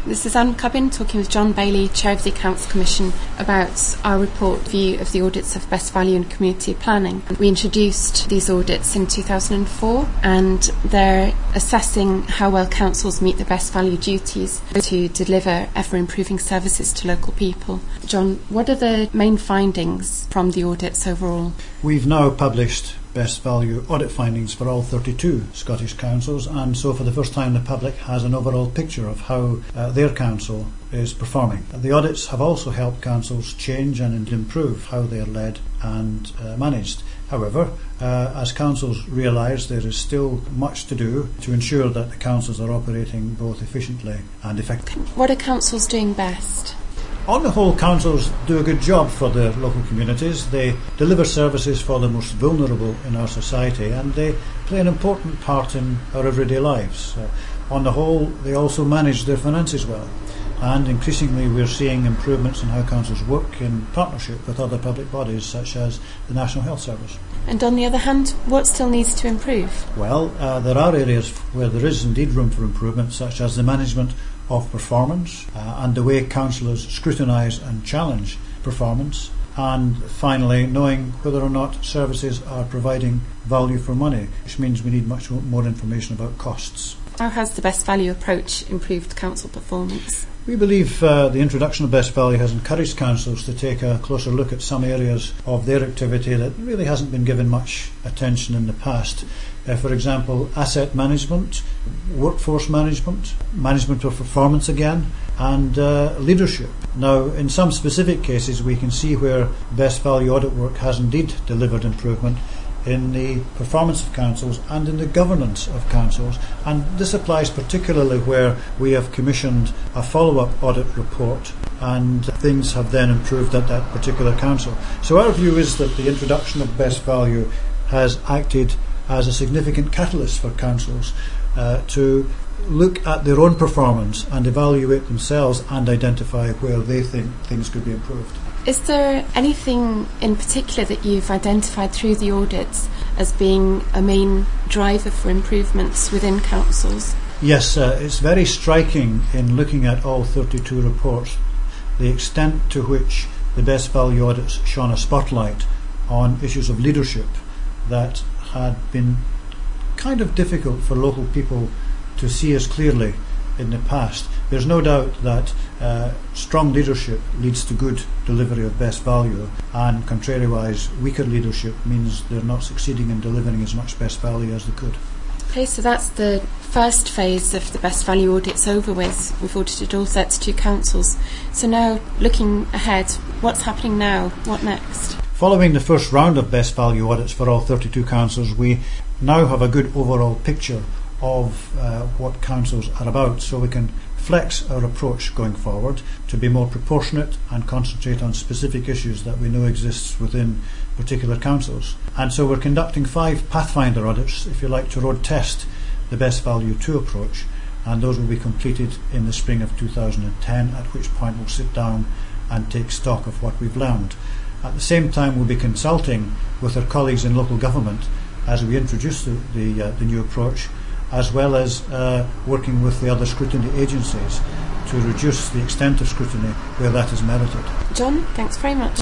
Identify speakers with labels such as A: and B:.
A: This is Anne Cubbin talking with John Bailey, Chair of the Accounts Commission, about our report view of the audits of best value and community planning. We introduced these audits in 2004 and they're assessing how well councils meet the best value duties to deliver ever-improving services to local people. John, what are the main findings from the audits overall?
B: We've now published best value audit findings for all 32 Scottish councils, and so for the first time the public has an overall picture of how their council is performing. The audits have also helped councils change and improve how they are led and managed. However, as councils realise, there is still much to do to ensure that the councils are operating both efficiently and effectively.
A: What are councils doing best?
B: On the whole, councils do a good job for their local communities. They deliver services for the most vulnerable in our society, and they play an important part in our everyday lives. On the whole, they also manage their finances well, and increasingly we're seeing improvements in how councils work in partnership with other public bodies such as the National Health Service.
A: And on the other hand, what still needs to improve?
B: Well, there are areas where there is indeed room for improvement, such as the management of performance and the way councillors scrutinise and challenge performance, and finally knowing whether or not services are providing value for money, which means we need much more information about costs.
A: How has the best value approach improved council performance?
B: We believe the introduction of best value has encouraged councils to take a closer look at some areas of their activity that really hasn't been given much attention in the past. For example, asset management, workforce management, management of performance again, and leadership. Now, in some specific cases, we can see where best value audit work has indeed delivered improvement in the performance of councils and in the governance of councils, and this applies particularly where we have commissioned a follow-up audit report and things have then improved at that particular council. So our view is that the introduction of best value has acted as a significant catalyst for councils to look at their own performance and evaluate themselves and identify where they think things could be improved.
A: Is there anything in particular that you've identified through the audits as being a main driver for improvements within councils?
B: Yes, it's very striking in looking at all 32 reports the extent to which the best value audits shone a spotlight on issues of leadership that had been kind of difficult for local people to see as clearly in the past. There's no doubt that strong leadership leads to good delivery of best value, and contrariwise, weaker leadership means they're not succeeding in delivering as much best value as they could.
A: Okay, so that's the first phase of the best value audits over with. We've audited all 32 councils. So now, looking ahead, what's happening now? What next?
B: Following the first round of best value audits for all 32 councils, we now have a good overall picture of what councils are about, so we can flex our approach going forward to be more proportionate and concentrate on specific issues that we know exists within particular councils. And so we're conducting 5 Pathfinder audits, if you like, to road test the best value 2 approach, and those will be completed in the spring of 2010, at which point we'll sit down and take stock of what we've learned. At the same time, we'll be consulting with our colleagues in local government as we introduce the new approach, as well as working with the other scrutiny agencies to reduce the extent of scrutiny where that is merited.
A: John, thanks very much.